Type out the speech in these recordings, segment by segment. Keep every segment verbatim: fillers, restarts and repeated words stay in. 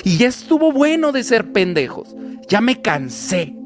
Y ya estuvo bueno de ser pendejos. Ya me cansé.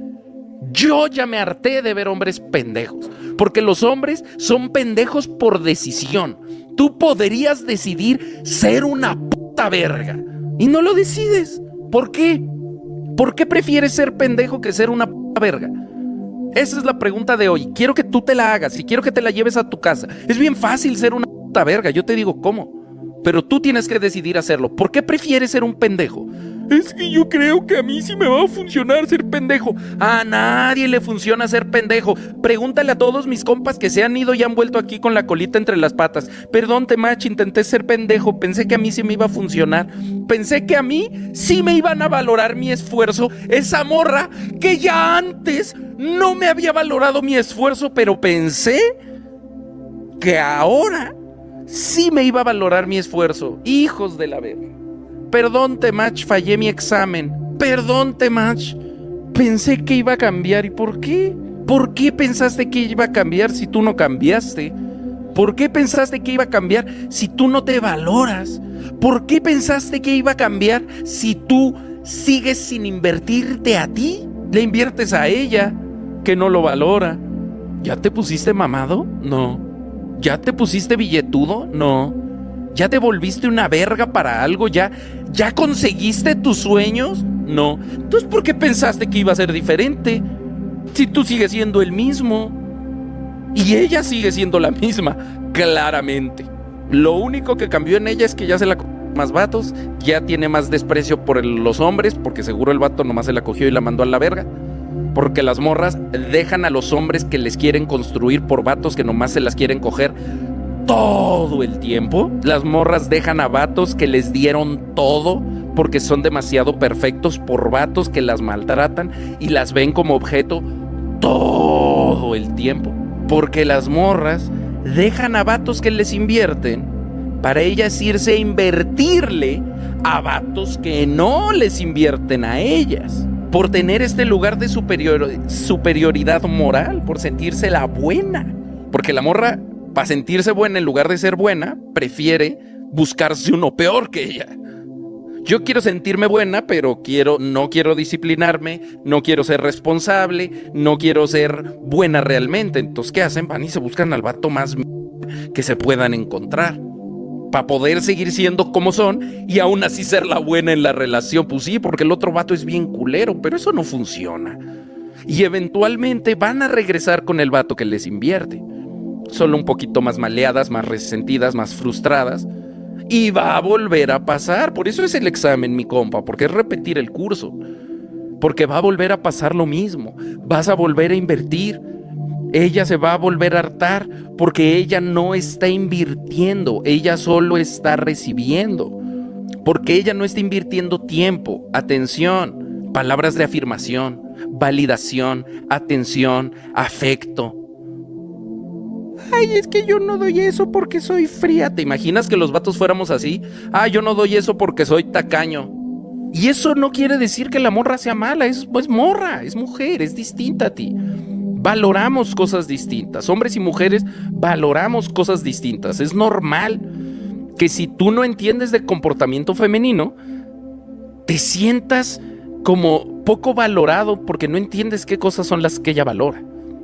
Yo ya me harté de ver hombres pendejos. Porque los hombres son pendejos por decisión. Tú podrías decidir ser una puta verga. Y no lo decides. ¿Por qué? ¿Por qué prefieres ser pendejo que ser una puta verga? Esa es la pregunta de hoy. Quiero que tú te la hagas y quiero que te la lleves a tu casa. Es bien fácil ser una puta verga. Yo te digo cómo. Pero tú tienes que decidir hacerlo. ¿Por qué prefieres ser un pendejo? Es que yo creo que a mí sí me va a funcionar ser pendejo. A nadie le funciona ser pendejo. Pregúntale a todos mis compas que se han ido y han vuelto aquí con la colita entre las patas. Perdón, Temach, intenté ser pendejo. Pensé que a mí sí me iba a funcionar. Pensé que a mí sí me iban a valorar mi esfuerzo. Esa morra que ya antes no me había valorado mi esfuerzo, pero pensé que ahora sí me iba a valorar mi esfuerzo. Hijos de la verga. Perdón, Temach, fallé mi examen. Perdón, Temach, pensé que iba a cambiar. ¿Y por qué? ¿Por qué pensaste que iba a cambiar si tú no cambiaste? ¿Por qué pensaste que iba a cambiar si tú no te valoras? ¿Por qué pensaste que iba a cambiar si tú sigues sin invertirte a ti? Le inviertes a ella, que no lo valora. ¿Ya te pusiste mamado? No. ¿Ya te pusiste billetudo? No. ¿Ya te volviste una verga para algo? ¿Ya, ya conseguiste tus sueños? No. Entonces, ¿por qué pensaste que iba a ser diferente? Si tú sigues siendo el mismo. Y ella sigue siendo la misma, claramente. Lo único que cambió en ella es que ya se la cogió más vatos, ya tiene más desprecio por el, los hombres, porque seguro el vato nomás se la cogió y la mandó a la verga. Porque las morras dejan a los hombres que les quieren construir por vatos que nomás se las quieren coger todo el tiempo. Las morras dejan a vatos que les dieron todo porque son demasiado perfectos por vatos que las maltratan y las ven como objeto todo el tiempo. Porque las morras dejan a vatos que les invierten para ellas irse a invertirle a vatos que no les invierten a ellas. Por tener este lugar de superior, superioridad moral, por sentirse la buena. Porque la morra, para sentirse buena en lugar de ser buena, prefiere buscarse uno peor que ella. Yo quiero sentirme buena, pero quiero, no quiero disciplinarme, no quiero ser responsable, no quiero ser buena realmente. Entonces, ¿qué hacen? Van y se buscan al vato más que se puedan encontrar para poder seguir siendo como son y aún así ser la buena en la relación. Pues sí, porque el otro vato es bien culero, pero eso no funciona. Y eventualmente van a regresar con el vato que les invierte. Solo un poquito más maleadas, más resentidas, más frustradas. Y va a volver a pasar. Por eso es el examen, mi compa, porque es repetir el curso. Porque va a volver a pasar lo mismo. Vas a volver a invertir. Ella se va a volver a hartar porque ella no está invirtiendo. Ella solo está recibiendo. Porque ella no está invirtiendo tiempo, atención, palabras de afirmación, validación, atención, afecto. Ay, es que yo no doy eso porque soy fría. ¿Te imaginas que los vatos fuéramos así? Ah, yo no doy eso porque soy tacaño. Y eso no quiere decir que la morra sea mala. Es pues morra, es mujer, es distinta a ti. Valoramos cosas distintas. Hombres y mujeres valoramos cosas distintas. Es normal que si tú no entiendes de comportamiento femenino, te sientas como poco valorado porque no entiendes qué cosas son las que ella valora.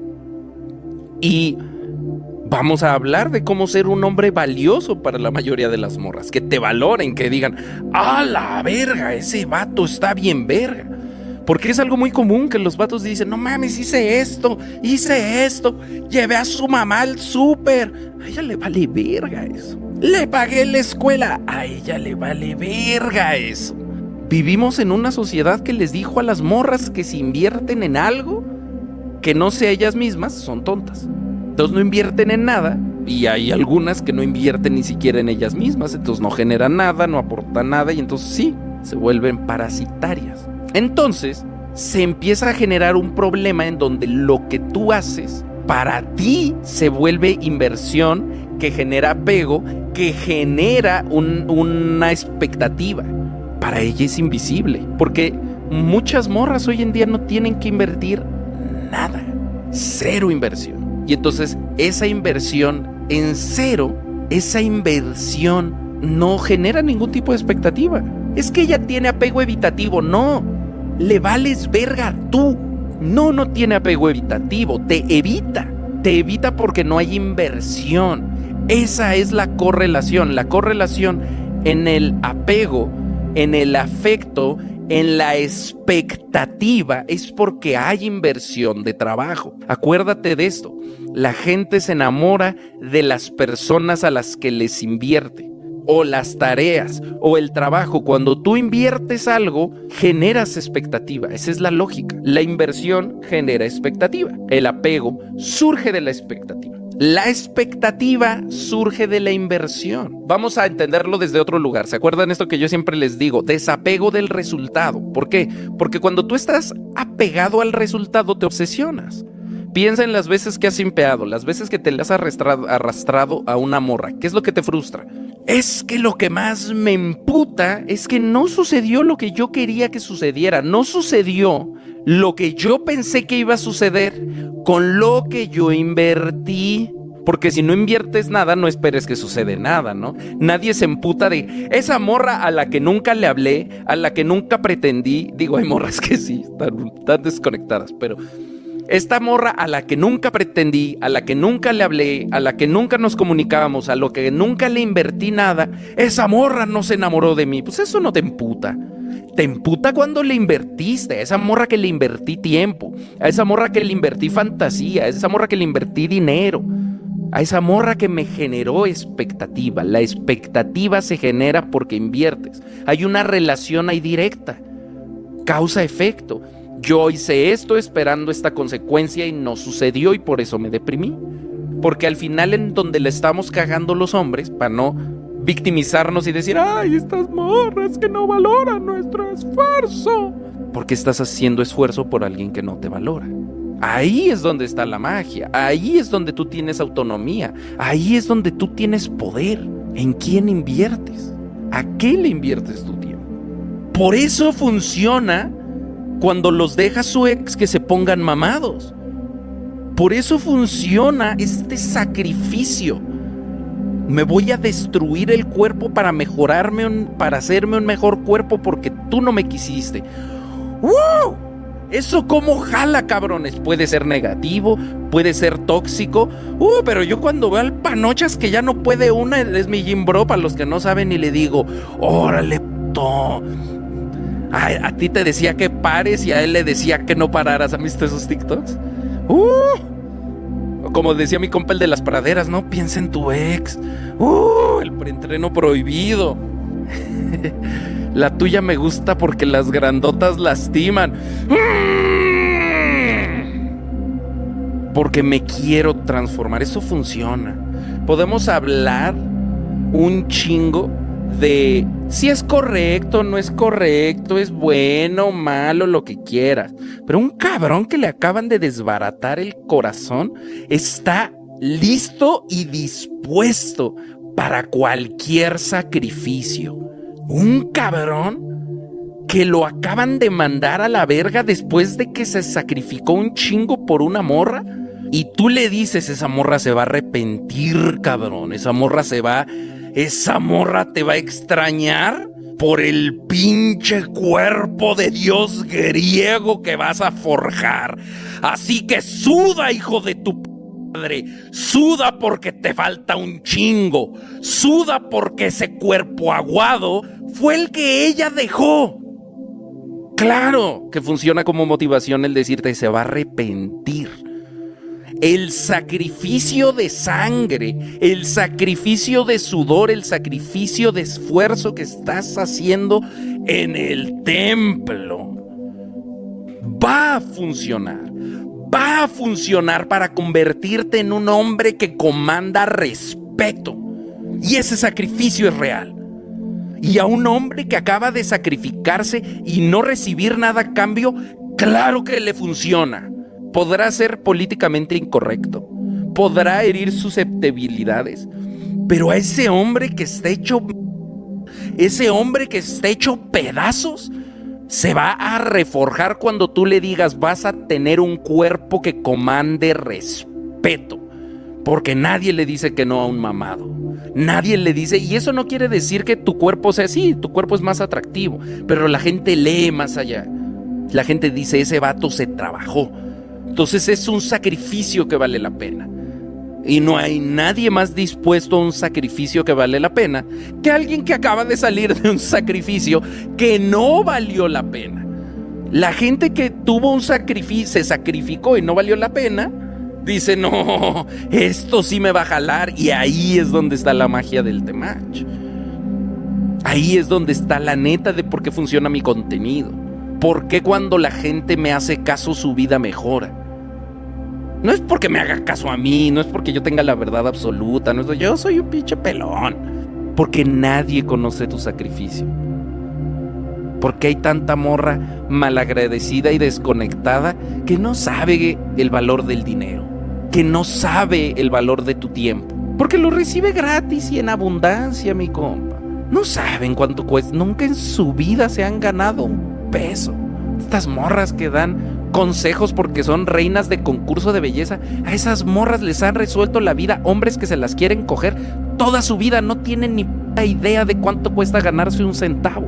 Y vamos a hablar de cómo ser un hombre valioso para la mayoría de las morras. Que te valoren, que digan, ¡ah, la verga! Ese vato está bien verga. Porque es algo muy común que los vatos dicen, no mames, hice esto, hice esto, llevé a su mamá al súper. A ella le vale verga eso. Le pagué la escuela. A ella le vale verga eso. Vivimos en una sociedad que les dijo a las morras que si invierten en algo que no sea ellas mismas, son tontas. Entonces no invierten en nada, y hay algunas que no invierten ni siquiera en ellas mismas, entonces no generan nada, no aportan nada, y entonces sí, se vuelven parasitarias. Entonces se empieza a generar un problema en donde lo que tú haces para ti se vuelve inversión que genera apego, que genera un, una expectativa. Para ella es invisible, porque muchas morras hoy en día no tienen que invertir nada, cero inversión. Y entonces esa inversión en cero, esa inversión no genera ningún tipo de expectativa. es que ella tiene apego evitativo. No, le vales verga tú. No, no tiene apego evitativo, te evita. Te evita porque no hay inversión. Esa es la correlación. La correlación en el apego, en el afecto, en la expectativa, es porque hay inversión de trabajo. Acuérdate de esto. La gente se enamora de las personas a las que les invierte, o las tareas, o el trabajo. Cuando tú inviertes algo, generas expectativa. Esa es la lógica. La inversión genera expectativa. El apego surge de la expectativa. La expectativa surge de la inversión. Vamos a entenderlo desde otro lugar. ¿Se acuerdan esto que yo siempre les digo? Desapego del resultado. ¿Por qué? Porque cuando tú estás apegado al resultado, te obsesionas. Piensa en las veces que has simpeado, las veces que te le has arrastrado, arrastrado a una morra. ¿Qué es lo que te frustra? Es que lo que más me emputa es que no sucedió lo que yo quería que sucediera. No sucedió lo que yo pensé que iba a suceder con lo que yo invertí. Porque si no inviertes nada, no esperes que sucede nada, ¿no? Nadie se emputa de esa morra a la que nunca le hablé, a la que nunca pretendí. Digo, hay morras que sí, están, están desconectadas, pero... esta morra a la que nunca pretendí, a la que nunca le hablé, a la que nunca nos comunicábamos, a lo que nunca le invertí nada, esa morra no se enamoró de mí. Pues eso no te emputa. Te emputa cuando le invertiste, a esa morra que le invertí tiempo, a esa morra que le invertí fantasía, a esa morra que le invertí dinero, a esa morra que me generó expectativa. La expectativa se genera porque inviertes. Hay una relación ahí directa, causa-efecto. Yo hice esto esperando esta consecuencia y no sucedió y por eso me deprimí. Porque al final en donde le estamos cagando los hombres, para no victimizarnos y decir, ay, estas morras que no valoran nuestro esfuerzo. Porque estás haciendo esfuerzo por alguien que no te valora. Ahí es donde está la magia. Ahí es donde tú tienes autonomía. Ahí es donde tú tienes poder. ¿En quién inviertes? ¿A qué le inviertes tu tiempo? Por eso funciona cuando los deja su ex que se pongan mamados. Por eso funciona este sacrificio. Me voy a destruir el cuerpo para mejorarme, un, para hacerme un mejor cuerpo porque tú no me quisiste. ¡Wow! Eso cómo jala, cabrones. Puede ser negativo, puede ser tóxico. Uh, pero yo cuando veo al Panochas que ya no puede una, es mi gym bro, para los que no saben, y le digo, órale, puto. Ay, a ti te decía que pares y a él le decía que no pararas. ¿Han visto esos TikToks? Uh, como decía mi compa el de las praderas, no piensa en tu ex. Uh, el preentreno prohibido. La tuya me gusta porque las grandotas lastiman. Porque me quiero transformar. Eso funciona. Podemos hablar un chingo de si es correcto, no es correcto, es bueno, malo, lo que quieras. Pero un cabrón que le acaban de desbaratar el corazón está listo y dispuesto para cualquier sacrificio. Un cabrón que lo acaban de mandar a la verga después de que se sacrificó un chingo por una morra. Y tú le dices, esa morra se va a arrepentir, cabrón. Esa morra se va... Esa morra te va a extrañar por el pinche cuerpo de Dios griego que vas a forjar. Así que suda, hijo de tu padre. Suda porque te falta un chingo. Suda porque ese cuerpo aguado fue el que ella dejó. Claro que funciona como motivación el decirte se va a arrepentir. El sacrificio de sangre, el sacrificio de sudor, el sacrificio de esfuerzo que estás haciendo en el templo va a funcionar. Va a funcionar para convertirte en un hombre que comanda respeto. Y ese sacrificio es real. Y a un hombre que acaba de sacrificarse y no recibir nada a cambio, claro que le funciona. Podrá ser políticamente incorrecto, podrá herir susceptibilidades, pero a ese hombre que está hecho, ese hombre que está hecho pedazos, se va a reforjar cuando tú le digas vas a tener un cuerpo que comande respeto, porque nadie le dice que no a un mamado. Nadie le dice, y eso no quiere decir que tu cuerpo sea así, tu cuerpo es más atractivo, pero la gente lee más allá. La gente dice, ese vato se trabajó. Entonces es un sacrificio que vale la pena. Y no hay nadie más dispuesto a un sacrificio que vale la pena que alguien que acaba de salir de un sacrificio que no valió la pena. La gente que tuvo un sacrificio, se sacrificó y no valió la pena, dice, no, esto sí me va a jalar. Y ahí es donde está la magia del Temach. Ahí es donde está la neta de por qué funciona mi contenido. Por qué cuando la gente me hace caso su vida mejora. No es porque me haga caso a mí, no es porque yo tenga la verdad absoluta, no es, yo soy un pinche pelón. Porque nadie conoce tu sacrificio. Porque hay tanta morra malagradecida y desconectada que no sabe el valor del dinero, que no sabe el valor de tu tiempo, porque lo recibe gratis y en abundancia, mi compa. No saben cuánto cuesta, nunca en su vida se han ganado un peso. Estas morras que dan consejos porque son reinas de concurso de belleza, a esas morras les han resuelto la vida hombres que se las quieren coger toda su vida, no tienen ni p*** idea de cuánto cuesta ganarse un centavo.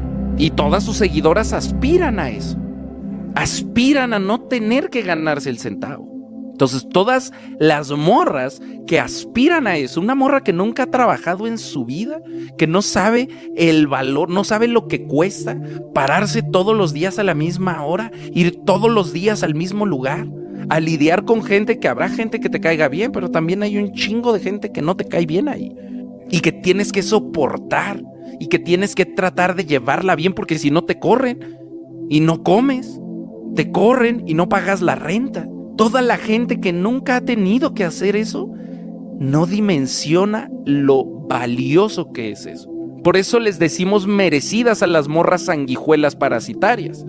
Y todas sus seguidoras aspiran a eso, aspiran a no tener que ganarse el centavo. Entonces todas las morras que aspiran a eso, una morra que nunca ha trabajado en su vida, que no sabe el valor, no sabe lo que cuesta pararse todos los días a la misma hora, ir todos los días al mismo lugar, a lidiar con gente que habrá gente que te caiga bien, pero también hay un chingo de gente que no te cae bien ahí y que tienes que soportar y que tienes que tratar de llevarla bien, porque si no te corren y no comes, te corren y no pagas la renta. Toda la gente que nunca ha tenido que hacer eso no dimensiona lo valioso que es eso. Por eso les decimos merecidas a las morras sanguijuelas parasitarias.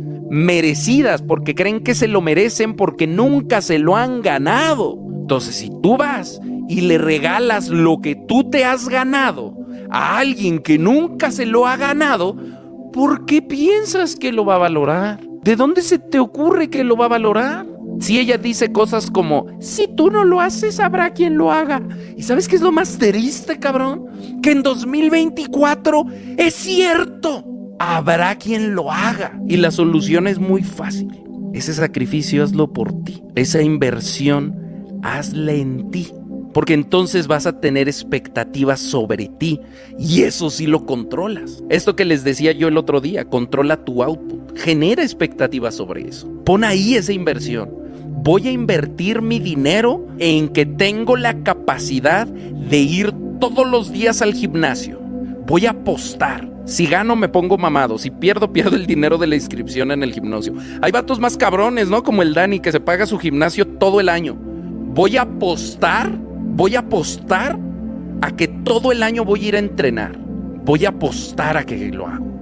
Merecidas porque creen que se lo merecen porque nunca se lo han ganado. Entonces, si tú vas y le regalas lo que tú te has ganado a alguien que nunca se lo ha ganado, ¿por qué piensas que lo va a valorar? ¿De dónde se te ocurre que lo va a valorar? Si ella dice cosas como, si tú no lo haces, habrá quien lo haga. ¿Y sabes qué es lo más triste, cabrón? Que en dos mil veinticuatro es cierto. Habrá quien lo haga. Y la solución es muy fácil. Ese sacrificio hazlo por ti. Esa inversión hazla en ti. Porque entonces vas a tener expectativas sobre ti. Y eso sí lo controlas. Esto que les decía yo el otro día, controla tu output. Genera expectativas sobre eso. Pon ahí esa inversión. Voy a invertir mi dinero en que tengo la capacidad de ir todos los días al gimnasio. Voy a apostar. Si gano, me pongo mamado. Si pierdo, pierdo el dinero de la inscripción en el gimnasio. Hay vatos más cabrones, ¿no? Como el Dani, que se paga su gimnasio todo el año. Voy a apostar, voy a apostar a que todo el año voy a ir a entrenar. Voy a apostar a que lo hago.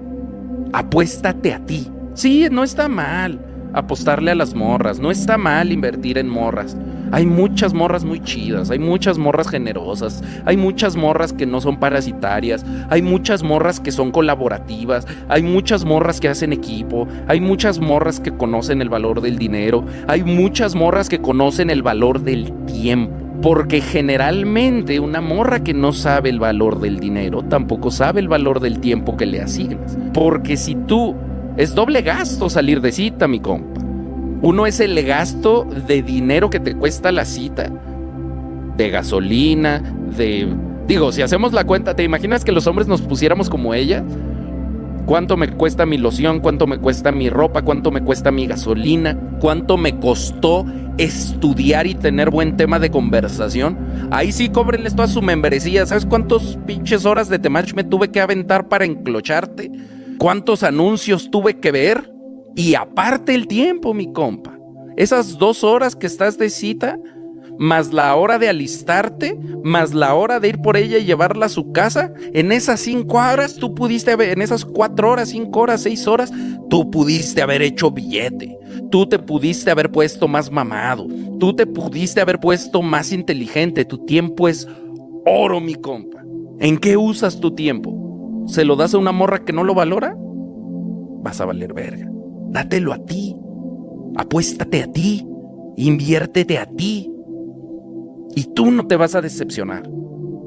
Apuéstate a ti. Sí, no está mal apostarle a las morras, no está mal invertir en morras. Hay muchas morras muy chidas, hay muchas morras generosas, hay muchas morras que no son parasitarias, hay muchas morras que son colaborativas, hay muchas morras que hacen equipo, hay muchas morras que conocen el valor del dinero, hay muchas morras que conocen el valor del tiempo. Porque generalmente una morra que no sabe el valor del dinero tampoco sabe el valor del tiempo que le asignas. Porque si tú... Es doble gasto salir de cita, mi compa. Uno es el gasto de dinero que te cuesta la cita, de gasolina, de... Digo, si hacemos la cuenta, ¿te imaginas que los hombres nos pusiéramos como ella? ¿Cuánto me cuesta mi loción? ¿Cuánto me cuesta mi ropa? ¿Cuánto me cuesta mi gasolina? ¿Cuánto me costó estudiar y tener buen tema de conversación? Ahí sí, cóbrenles toda su membresía. ¿Sabes cuántos pinches horas de Temach me tuve que aventar para enclocharte? ¿Cuántos anuncios tuve que ver? Y aparte el tiempo, mi compa. Esas dos horas que estás de cita, más la hora de alistarte, más la hora de ir por ella y llevarla a su casa, en esas cinco horas tú pudiste haber, en esas cuatro horas, cinco horas, seis horas, tú pudiste haber hecho billete. Tú te pudiste haber puesto más mamado. Tú te pudiste haber puesto más inteligente. Tu tiempo es oro, mi compa. ¿En qué usas tu tiempo? ¿Se lo das a una morra que no lo valora? Vas a valer verga. Dátelo a ti. Apuéstate a ti. Inviértete a ti. Y tú no te vas a decepcionar.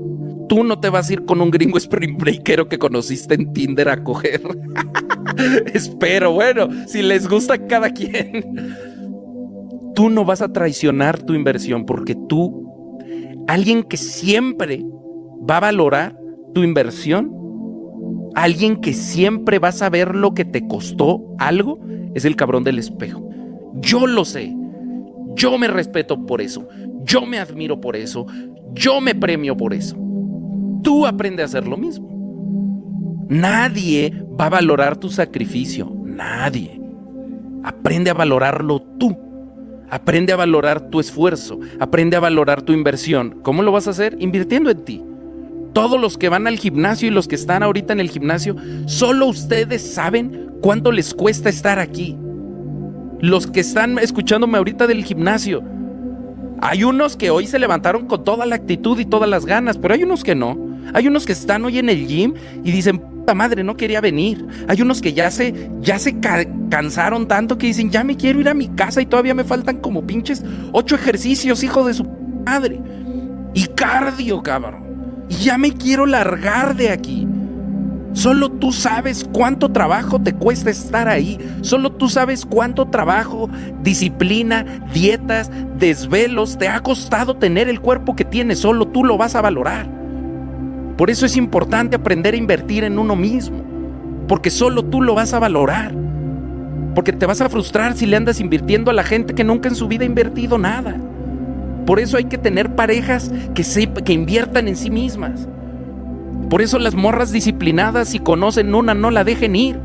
Tú no te vas a ir con un gringo spring breakero que conociste en Tinder a coger. Espero, bueno, si les gusta a cada quien. Tú no vas a traicionar tu inversión porque tú, alguien que siempre va a valorar tu inversión, alguien que siempre va a saber lo que te costó algo, es el cabrón del espejo. Yo lo sé, yo me respeto por eso, yo me admiro por eso, yo me premio por eso. Tú aprende a hacer lo mismo. Nadie va a valorar tu sacrificio, nadie. Aprende a valorarlo tú. Aprende a valorar tu esfuerzo, aprende a valorar tu inversión. ¿Cómo lo vas a hacer? Invirtiendo en ti. Todos los que van al gimnasio y los que están ahorita en el gimnasio, solo ustedes saben cuánto les cuesta estar aquí. Los que están escuchándome ahorita del gimnasio, hay unos que hoy se levantaron con toda la actitud y todas las ganas, pero hay unos que no. Hay unos que están hoy en el gym y dicen, puta madre, no quería venir. Hay unos que ya se, ya se ca- cansaron tanto que dicen, ya me quiero ir a mi casa y todavía me faltan como pinches ocho ejercicios, hijo de su madre. Y cardio, cabrón. Y ya me quiero largar de aquí. Solo tú sabes cuánto trabajo te cuesta estar ahí. Solo tú sabes cuánto trabajo, disciplina, dietas, desvelos te ha costado tener el cuerpo que tienes. Solo tú lo vas a valorar. Por eso es importante aprender a invertir en uno mismo. Porque solo tú lo vas a valorar. Porque te vas a frustrar si le andas invirtiendo a la gente que nunca en su vida ha invertido nada. Por eso hay que tener parejas que, se, que inviertan en sí mismas. Por eso las morras disciplinadas, si conocen una, no la dejen ir.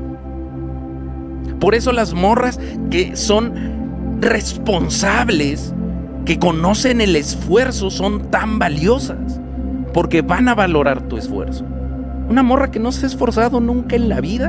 Por eso las morras que son responsables, que conocen el esfuerzo, son tan valiosas. Porque van a valorar tu esfuerzo. Una morra que no se ha esforzado nunca en la vida.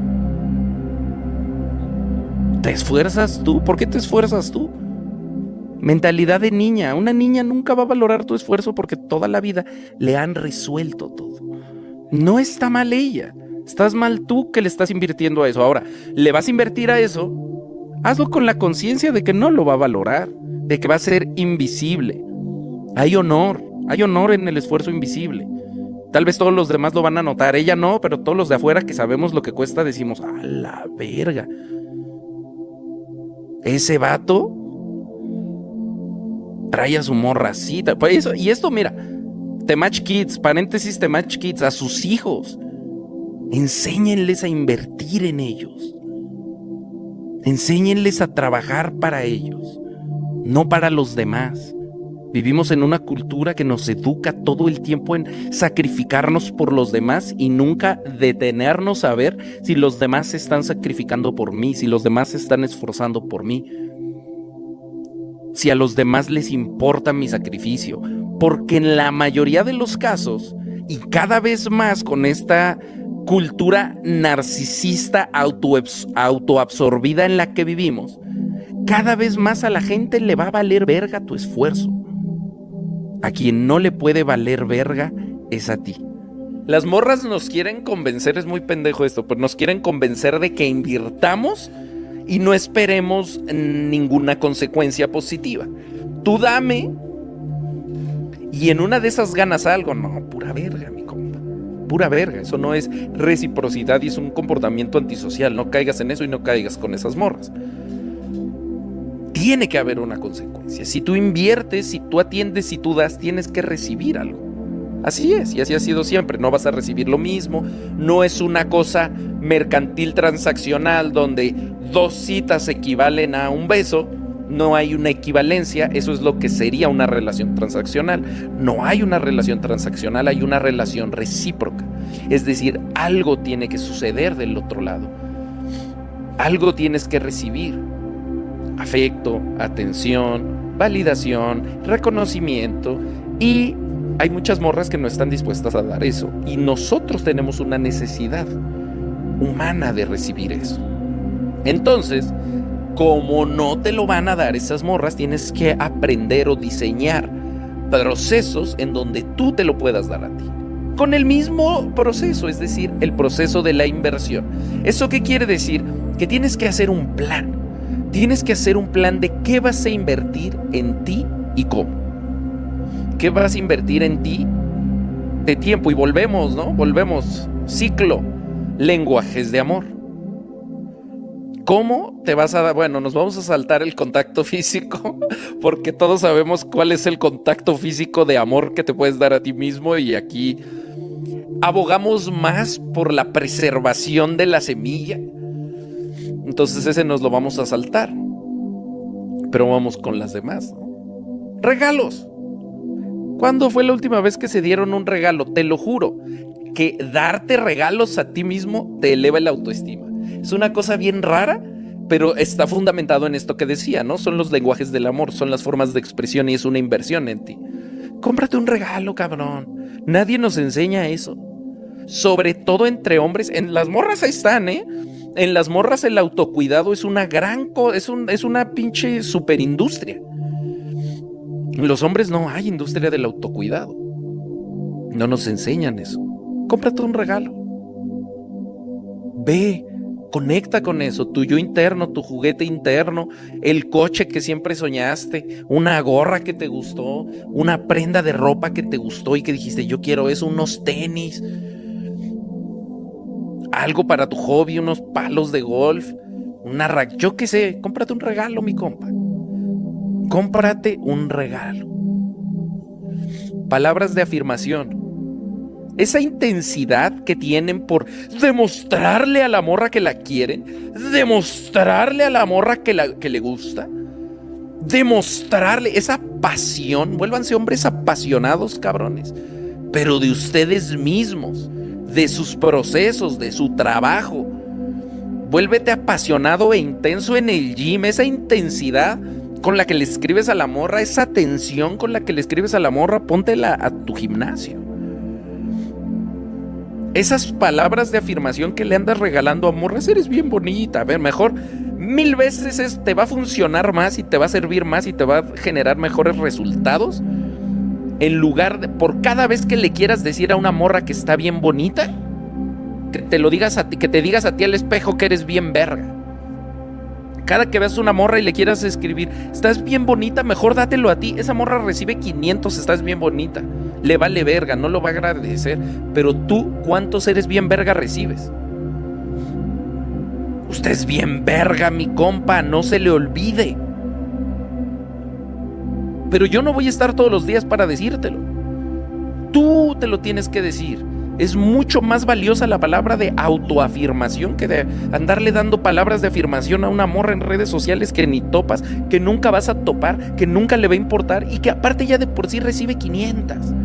¿Te esfuerzas tú? ¿Por qué te esfuerzas tú? Mentalidad de niña. Una niña nunca va a valorar tu esfuerzo porque toda la vida le han resuelto todo. No está mal ella. Estás mal tú que le estás invirtiendo a eso. Ahora, ¿le vas a invertir a eso? Hazlo con la conciencia de que no lo va a valorar, de que va a ser invisible. Hay honor. Hay honor en el esfuerzo invisible. Tal vez todos los demás lo van a notar. Ella no, pero todos los de afuera que sabemos lo que cuesta decimos, ¡a la verga! Ese vato trae a su morra así. Pues eso, y esto, mira, Temach Kids, paréntesis Temach Kids, a sus hijos. Enséñenles a invertir en ellos. Enséñenles a trabajar para ellos, no para los demás. Vivimos en una cultura que nos educa todo el tiempo en sacrificarnos por los demás y nunca detenernos a ver si los demás se están sacrificando por mí, si los demás se están esforzando por mí, si a los demás les importa mi sacrificio. Porque en la mayoría de los casos, y cada vez más con esta cultura narcisista autoabsorbida en la que vivimos, cada vez más a la gente le va a valer verga tu esfuerzo. A quien no le puede valer verga es a ti. Las morras nos quieren convencer, es muy pendejo esto, pero nos quieren convencer de que invirtamos y no esperemos ninguna consecuencia positiva. Tú dame y en una de esas ganas algo. No, pura verga, mi compa. Pura verga. Eso no es reciprocidad y es un comportamiento antisocial. No caigas en eso y no caigas con esas morras. Tiene que haber una consecuencia. Si tú inviertes, si tú atiendes, si tú das, tienes que recibir algo. Así es, y así ha sido siempre. No vas a recibir lo mismo. No es una cosa mercantil transaccional donde dos citas equivalen a un beso. No hay una equivalencia. Eso es lo que sería una relación transaccional. No hay una relación transaccional, hay una relación recíproca. Es decir, algo tiene que suceder del otro lado. Algo tienes que recibir. Afecto, atención, validación, reconocimiento. Y hay muchas morras que no están dispuestas a dar eso. Y nosotros tenemos una necesidad humana de recibir eso. Entonces, como no te lo van a dar esas morras, tienes que aprender o diseñar procesos en donde tú te lo puedas dar a ti. Con el mismo proceso, es decir, el proceso de la inversión. ¿Eso qué quiere decir? Que tienes que hacer un plan. Tienes que hacer un plan de qué vas a invertir en ti y cómo. ¿Qué vas a invertir en ti? de tiempo y volvemos, ¿no? Volvemos, ciclo, lenguajes de amor. ¿Cómo te vas a dar? Bueno, nos vamos a saltar el contacto físico porque todos sabemos cuál es el contacto físico de amor que te puedes dar a ti mismo, y aquí abogamos más por la preservación de la semilla. Entonces ese nos lo vamos a saltar, pero vamos con las demás, ¿no? Regalos. ¿Cuándo fue la última vez que se dieron un regalo? Te lo juro que darte regalos a ti mismo te eleva la autoestima. Es una cosa bien rara, pero está fundamentado en esto que decía, ¿no? Son los lenguajes del amor, son las formas de expresión y es una inversión en ti. Cómprate un regalo, cabrón. Nadie nos enseña eso. Sobre todo entre hombres. En las morras ahí están, ¿eh? En las morras el autocuidado es una gran cosa, es, un, es una pinche superindustria. En los hombres no hay industria del autocuidado. No nos enseñan eso. Cómprate un regalo. Ve, conecta con eso, tu yo interno, tu juguete interno, el coche que siempre soñaste, una gorra que te gustó, una prenda de ropa que te gustó y que dijiste, yo quiero eso, unos tenis, algo para tu hobby, unos palos de golf, una raqueta, yo qué sé, cómprate un regalo, mi compa. Cómprate un regalo. Palabras de afirmación. Esa intensidad que tienen por demostrarle a la morra que la quieren, demostrarle a la morra que, la, que le gusta, demostrarle esa pasión. Vuélvanse hombres apasionados, cabrones, pero de ustedes mismos, de sus procesos, de su trabajo. Vuélvete apasionado e intenso en el gym, esa intensidad con la que le escribes a la morra, esa tensión con la que le escribes a la morra, póntela a tu gimnasio. Esas palabras de afirmación que le andas regalando a morras, eres bien bonita. A ver, mejor mil veces es, te va a funcionar más y te va a servir más y te va a generar mejores resultados. En lugar de, por cada vez que le quieras decir a una morra que está bien bonita, que te lo digas a ti, que te digas a ti al espejo que eres bien verga. Cada que veas una morra y le quieras escribir, estás bien bonita, mejor dátelo a ti. Esa morra recibe quinientos, estás bien bonita. Le vale verga, no lo va a agradecer. Pero tú, ¿cuántos eres bien verga recibes? Usted es bien verga, mi compa, no se le olvide. Pero yo no voy a estar todos los días para decírtelo. Tú te lo tienes que decir. Es mucho más valiosa la palabra de autoafirmación que de andarle dando palabras de afirmación a una morra en redes sociales que ni topas, que nunca vas a topar, que nunca le va a importar y que aparte ya de por sí recibe quinientas.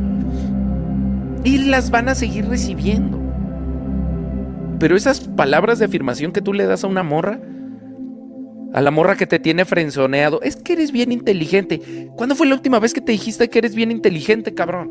Y las van a seguir recibiendo. Pero esas palabras de afirmación que tú le das a una morra, a la morra que te tiene frenzoneado, es que eres bien inteligente. ¿Cuándo fue la última vez que te dijiste que eres bien inteligente, cabrón?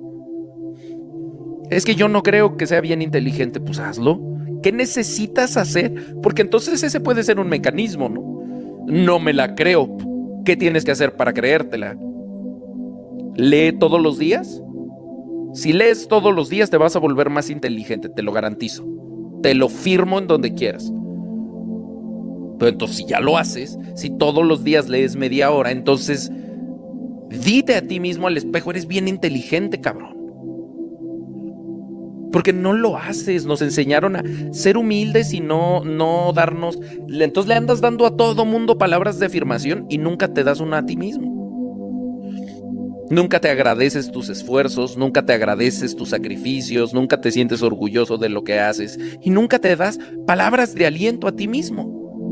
Es que yo no creo que sea bien inteligente. Pues hazlo. ¿Qué necesitas hacer? Porque entonces ese puede ser un mecanismo, ¿no? No me la creo. ¿Qué tienes que hacer para creértela? ¿Lee todos los días? Si lees todos los días te vas a volver más inteligente, te lo garantizo. Te lo firmo en donde quieras. Pero entonces si ya lo haces, si todos los días lees media hora, entonces dite a ti mismo al espejo, eres bien inteligente, cabrón. Porque no lo haces, nos enseñaron a ser humildes y no, no darnos. Entonces le andas dando a todo mundo palabras de afirmación y nunca te das una a ti mismo. Nunca te agradeces tus esfuerzos, nunca te agradeces tus sacrificios, nunca te sientes orgulloso de lo que haces y nunca te das palabras de aliento a ti mismo.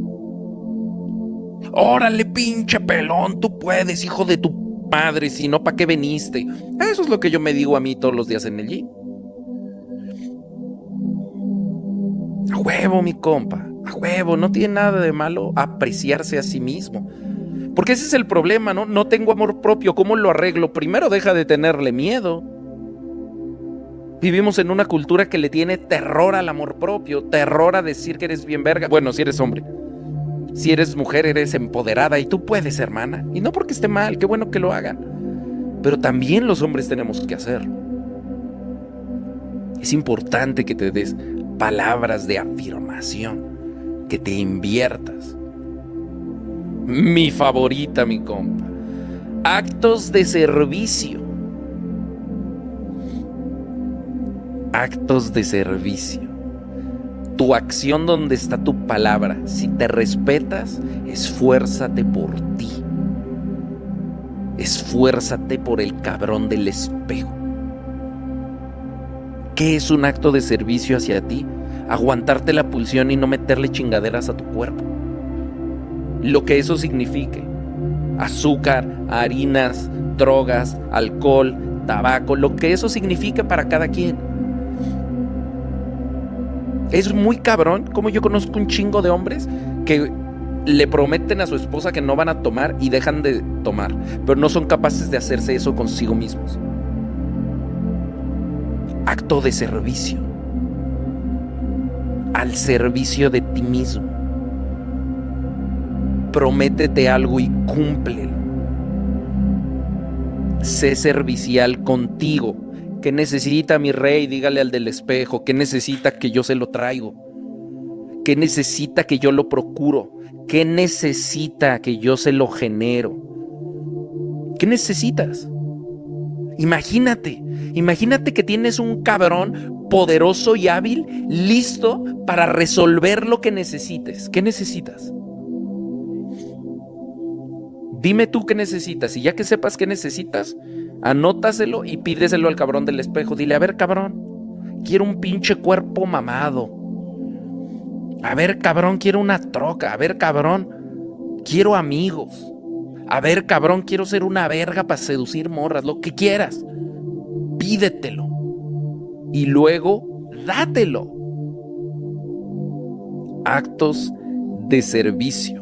Órale, pinche pelón, tú puedes, hijo de tu madre, si no, ¿para qué veniste? Eso es lo que yo me digo a mí todos los días en el gym. A huevo, mi compa, a huevo, no tiene nada de malo apreciarse a sí mismo. Porque ese es el problema, ¿no? No tengo amor propio, ¿cómo lo arreglo? Primero deja de tenerle miedo. Vivimos en una cultura que le tiene terror al amor propio, terror a decir que eres bien verga. Bueno, si eres hombre. Si eres mujer, eres empoderada y tú puedes, hermana. Y no porque esté mal, qué bueno que lo hagan. Pero también los hombres tenemos que hacerlo. Es importante que te des palabras de afirmación, que te inviertas. Mi favorita, mi compa. Actos de servicio. Actos de servicio. Tu acción donde está tu palabra. Si te respetas, esfuérzate por ti. Esfuérzate por el cabrón del espejo. ¿Qué es un acto de servicio hacia ti? Aguantarte la pulsión y no meterle chingaderas a tu cuerpo. Lo que eso signifique. Azúcar, harinas, drogas, alcohol, tabaco, lo que eso signifique para cada quien. Es muy cabrón, como yo conozco un chingo de hombres que le prometen a su esposa que no van a tomar y dejan de tomar, pero no son capaces de hacerse eso consigo mismos. Acto de servicio. Al servicio de ti mismo. Prométete algo y cúmplelo. Sé servicial contigo. ¿Qué necesita mi rey? Dígale al del espejo. ¿Qué necesita? Que yo se lo traigo. ¿Qué necesita? Que yo lo procuro. ¿Qué necesita? Que yo se lo genero. ¿Qué necesitas? Imagínate, imagínate que tienes un cabrón poderoso y hábil, listo para resolver lo que necesites. ¿Qué necesitas? Dime tú qué necesitas, y ya que sepas qué necesitas, anótaselo y pídeselo al cabrón del espejo. Dile, a ver, cabrón, quiero un pinche cuerpo mamado. A ver, cabrón, quiero una troca. A ver, cabrón, quiero amigos. A ver, cabrón, quiero ser una verga para seducir morras. Lo que quieras, pídetelo. Y luego, dátelo. Actos de servicio.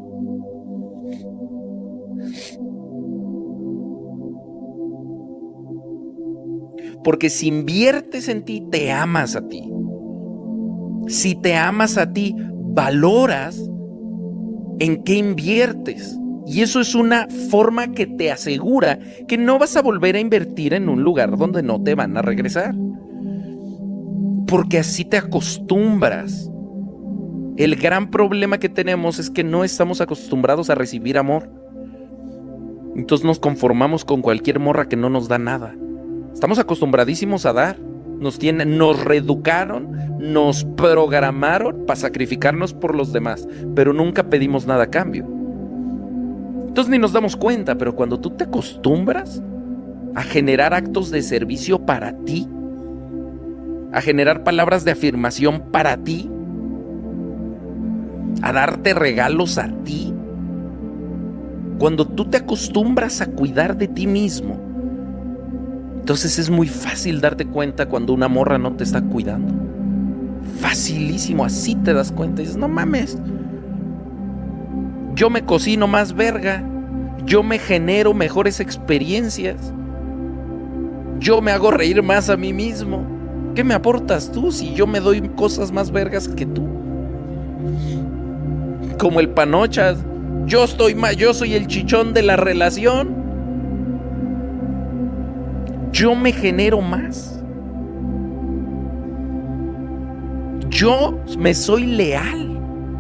Porque si inviertes en ti, te amas a ti. Si te amas a ti, valoras en qué inviertes. Y eso es una forma que te asegura que no vas a volver a invertir en un lugar donde no te van a regresar. Porque así te acostumbras. El gran problema que tenemos es que no estamos acostumbrados a recibir amor. Entonces nos conformamos con cualquier morra que no nos da nada. Estamos acostumbradísimos a dar. Nos tienen, nos reeducaron, nos programaron para sacrificarnos por los demás, pero nunca pedimos nada a cambio. Entonces ni nos damos cuenta, pero cuando tú te acostumbras a generar actos de servicio para ti, a generar palabras de afirmación para ti, a darte regalos a ti, cuando tú te acostumbras a cuidar de ti mismo, entonces es muy fácil darte cuenta cuando una morra no te está cuidando. Facilísimo, así te das cuenta y dices, no mames, yo me cocino más verga, yo me genero mejores experiencias, yo me hago reír más a mí mismo. ¿Qué me aportas tú si yo me doy cosas más vergas que tú? Como el Panochas, yo estoy más, yo soy el chichón de la relación. Yo me genero más. Yo me soy leal.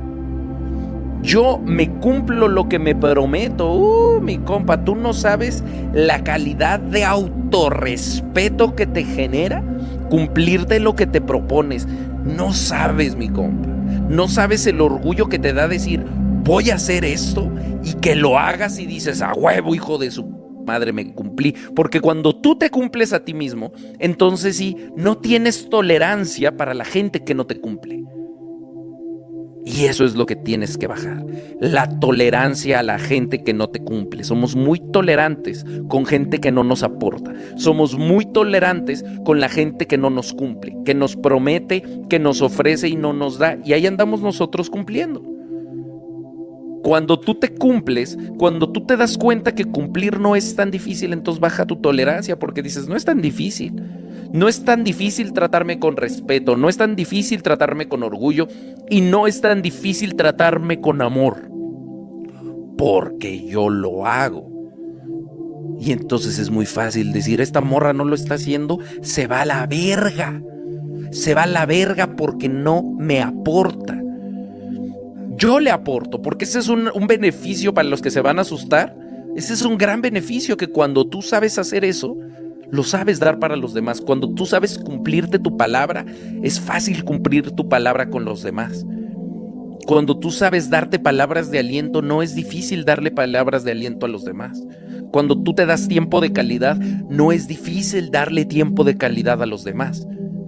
Yo me cumplo lo que me prometo. Uh, mi compa, tú no sabes la calidad de autorrespeto que te genera cumplirte lo que te propones. No sabes, mi compa. No sabes el orgullo que te da decir, voy a hacer esto, y que lo hagas y dices, a huevo, hijo de su madre, me cumplí. Porque cuando tú te cumples a ti mismo, entonces sí, no tienes tolerancia para la gente que no te cumple. Y eso es lo que tienes que bajar, la tolerancia a la gente que no te cumple. Somos muy tolerantes con gente que no nos aporta. Somos muy tolerantes con la gente que no nos cumple, que nos promete, que nos ofrece y no nos da. Y ahí andamos nosotros cumpliendo. Cuando tú te cumples, cuando tú te das cuenta que cumplir no es tan difícil, entonces baja tu tolerancia, porque dices, no es tan difícil. No es tan difícil tratarme con respeto, no es tan difícil tratarme con orgullo y no es tan difícil tratarme con amor, porque yo lo hago. Y entonces es muy fácil decir, esta morra no lo está haciendo, se va a la verga. Se va a la verga porque no me aporta. Yo le aporto, porque ese es un, un beneficio para los que se van a asustar. Ese es un gran beneficio, que cuando tú sabes hacer eso, lo sabes dar para los demás. Cuando tú sabes cumplirte tu palabra, es fácil cumplir tu palabra con los demás. Cuando tú sabes darte palabras de aliento, no es difícil darle palabras de aliento a los demás. Cuando tú te das tiempo de calidad, no es difícil darle tiempo de calidad a los demás.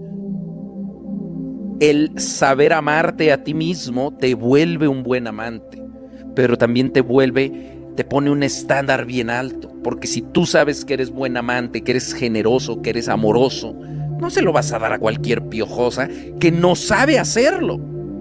El saber amarte a ti mismo te vuelve un buen amante, pero también te vuelve, te pone un estándar bien alto, porque si tú sabes que eres buen amante, que eres generoso, que eres amoroso, no se lo vas a dar a cualquier piojosa que no sabe hacerlo.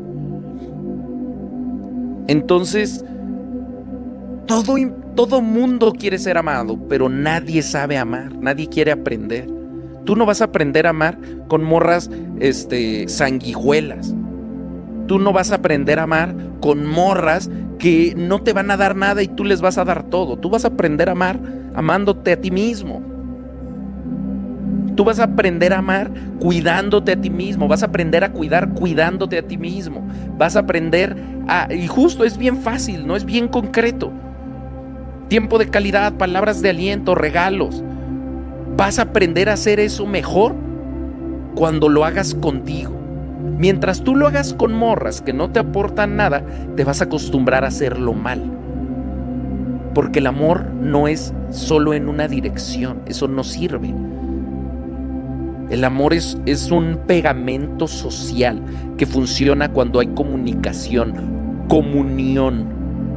Entonces, todo, todo mundo quiere ser amado, pero nadie sabe amar, nadie quiere aprender. Tú no vas a aprender a amar con morras este, sanguijuelas. Tú no vas a aprender a amar con morras que no te van a dar nada y tú les vas a dar todo. Tú vas a aprender a amar amándote a ti mismo. Tú vas a aprender a amar cuidándote a ti mismo. Vas a aprender a cuidar cuidándote a ti mismo. Vas a aprender a... Y justo es bien fácil, ¿no? Es bien concreto. Tiempo de calidad, palabras de aliento, regalos. Vas a aprender a hacer eso mejor cuando lo hagas contigo. Mientras tú lo hagas con morras que no te aportan nada, te vas a acostumbrar a hacerlo mal. Porque el amor no es solo en una dirección, eso no sirve. El amor es, es un pegamento social que funciona cuando hay comunicación, comunión.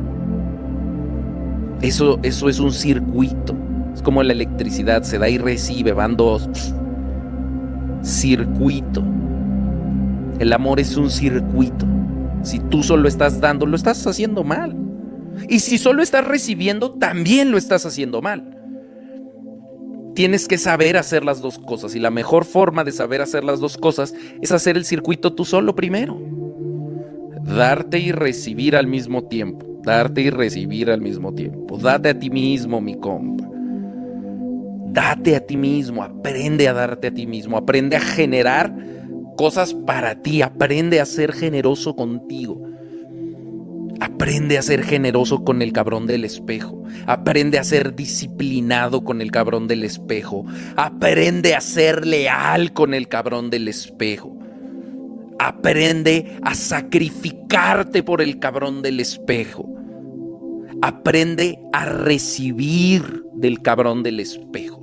Eso, eso es un circuito. Es como la electricidad, se da y recibe, van dos. Circuito. El amor es un circuito. Si tú solo estás dando, lo estás haciendo mal. Y si solo estás recibiendo, también lo estás haciendo mal. Tienes que saber hacer las dos cosas. Y la mejor forma de saber hacer las dos cosas es hacer el circuito tú solo primero. Darte y recibir al mismo tiempo. Darte y recibir al mismo tiempo. Date a ti mismo, mi compa. Date a ti mismo, aprende a darte a ti mismo, aprende a generar cosas para ti, aprende a ser generoso contigo, aprende a ser generoso con el cabrón del espejo, aprende a ser disciplinado con el cabrón del espejo, aprende a ser leal con el cabrón del espejo, aprende a sacrificarte por el cabrón del espejo, aprende a recibir del cabrón del espejo.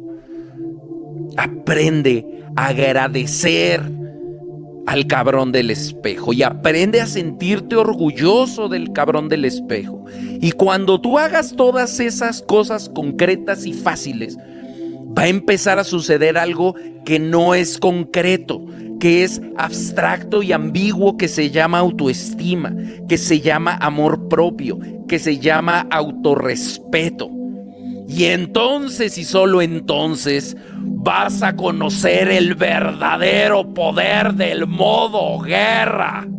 Aprende a agradecer al cabrón del espejo y aprende a sentirte orgulloso del cabrón del espejo. Y cuando tú hagas todas esas cosas concretas y fáciles, va a empezar a suceder algo que no es concreto, que es abstracto y ambiguo, que se llama autoestima, que se llama amor propio, que se llama autorrespeto. Y entonces y solo entonces vas a conocer el verdadero poder del modo guerra.